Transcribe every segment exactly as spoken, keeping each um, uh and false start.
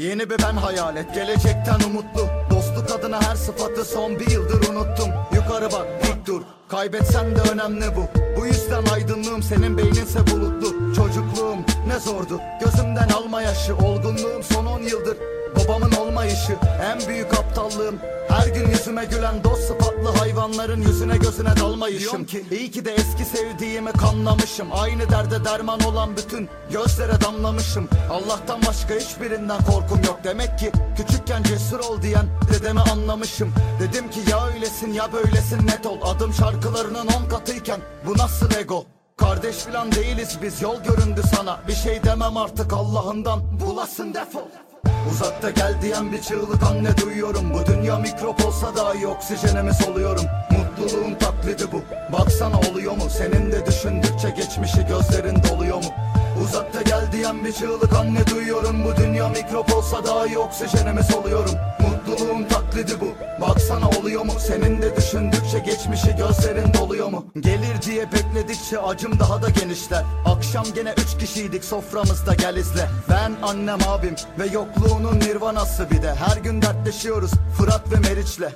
Yeni bir ben hayal et, gelecekten umutlu. Dostluk adına her sıfatı son bir yıldır unuttum. Yukarı bak, dik dur, kaybetsen de önemli bu. Bu yüzden aydınlığım senin beyninse bulutlu. Çocukluğum ne zordu, gözümden alma yaşı. Olgunluğum son on yıldır babamın olmayışı. En büyük aptallığım her gün yüzüme gülen dost sıfatlı hayvanların yüzüne gözüne dalmayışım. Ki iyi ki de eski sevdiğimi kanlamışım. Aynı derde derman olan bütün gözlere damlamışım. Allah'tan başka hiçbirinden korkum yok. Demek ki küçükken cesur ol diyen dedemi anlamışım. Dedim ki ya öylesin ya böylesin, net ol. Adım şarkılarının on katıyken bu nasıl ego? Kardeş filan değiliz biz, yol göründü sana. Bir şey demem artık Allah'ından, bulasın defol. Uzakta gel diyen bir çığlık anne duyuyorum. Bu dünya mikrop olsa dahi oksijenimi soluyorum. Mutluluğun taklidi bu, baksana oluyor mu? Senin de düşündükçe geçmişi gözlerin doluyor mu? Uzakta gel diyen bir çığlık anne duyuyorum. Bu dünya mikrop olsa dahi oksijenimi soluyorum. Mutluluğun taklidi bu, baksana oluyor mu? Senin de düşündükçe geçmişi gözlerin doluyor mu? Gelir diye bekledikçe acım daha da genişler. Akşam gene üç kişiydik soframızda, gel izle. Ben, annem, abim ve yokluğunun nirvanası bir de. Her gün dertleşiyoruz Fırat ve Meriç'le.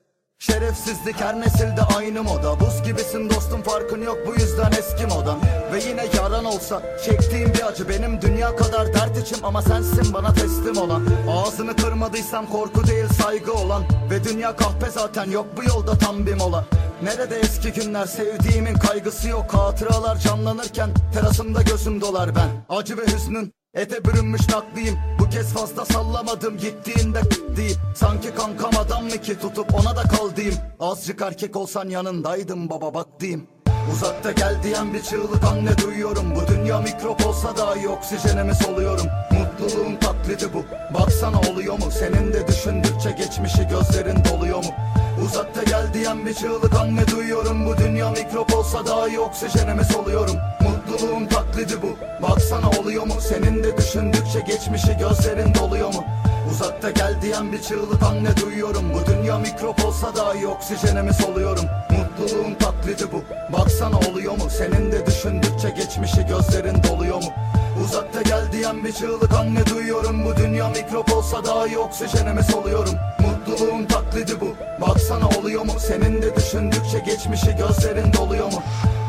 Şerefsizlik her nesilde aynı moda. Buz gibisin dostum, farkın yok bu yüzden eski modan. Ve yine yaran olsa çektiğim bir acı. Benim dünya kadar dert içim ama sensin bana teslim olan. Ağzını kırmadıysam korku değil saygı olan. Ve dünya kahpe zaten, yok bu yolda tam bir mola. Nerede eski günler, sevdiğimin kaygısı yok. Hatıralar canlanırken terasımda gözüm dolar ben. Acı ve hüznün ete bürünmüş nakliyim. Bu kez fazla sallamadım gittiğinde değil. Sanki kankam adam mı ki tutup ona da kal diyeyim. Azıcık erkek olsan yanındaydım baba bak diyeyim. Uzakta gel diyen bir çığlık anne duyuyorum. Bu dünya mikrop olsa dahi oksijenimi soluyorum. Mutluluğun taklidi bu, baksana oluyor mu? Senin de düşündükçe geçmişi gözlerin doluyor mu? Uzakta gel diyen bir çığlık anne duyuyorum. Bu dünya mikrop olsa dahi oksijenimi soluyorum. Mutluluğun taklidi bu, baksana oluyor mu? Senin de düşündükçe geçmişi gözlerin doluyor mu? Uzakta gel diyen bir çığlık anne duyuyorum. Bu dünya mikrop olsa dahi oksijenimi soluyorum. Mutluluğun taklidi bu, baksana oluyor mu? Senin de düşündükçe geçmişi gözlerin doluyor mu? Uzakta gel diyen bir çığlık anne duyuyorum. Bu dünya mikrop olsa dahi oksijenimi soluyorum. Mutluluğun taklidi bu, baksana oluyor mu? Senin de düşündükçe geçmişi gözlerin doluyor mu?